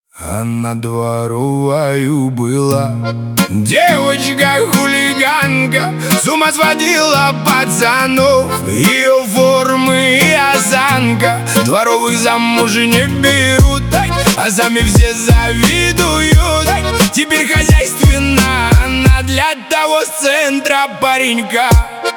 Она дворовою была, девочка-хулиганка, с ума сводила пацанов. Ее формы и осанка дворовых замуж не берут, а сами все завидуют. Теперь хозяйственна она для того с центра паренька.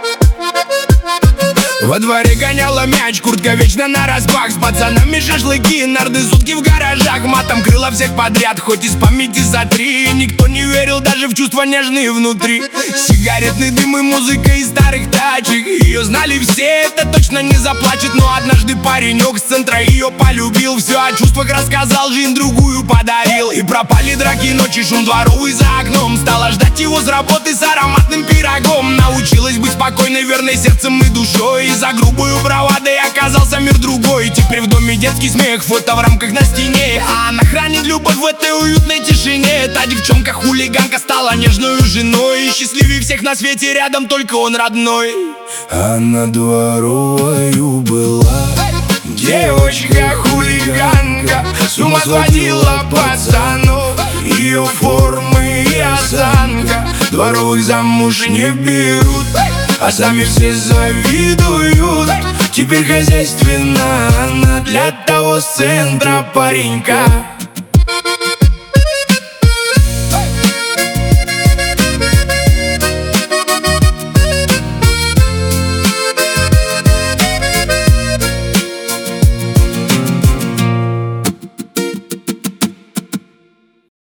Во дворе гоняла мяч, куртка вечно нараспах, с пацанами шашлыки, нарды, сутки в гаражах. Матом крыла всех подряд, хоть из памяти сотри. Никто не верил даже в чувства нежные внутри. Сигаретный дым и музыка из старых тачек. Ее знали все, это точно не заплачет. Но однажды паренек с центра ее полюбил. Все о чувствах рассказал, жизнь другую подарил. И пропали драки, ночи, шум дворовый за окном. Стала ждать его с работы с ароматным пирогом. Научилась быть спокойной, верной сердцем и душой. За грубую бравадой оказался мир другой. Теперь в доме детский смех, фото в рамках на стене. А она хранит любовь в этой уютной тишине. Та девчонка-хулиганка стала нежной женой. И счастливее всех на свете, рядом только он родной. Она дворовою была, девочка-хулиганка, с ума сводила пацанов. Ее формы и осанка дворовых замуж не берут, а сами все завидуют. Теперь хозяйственна она для того с центра паренька.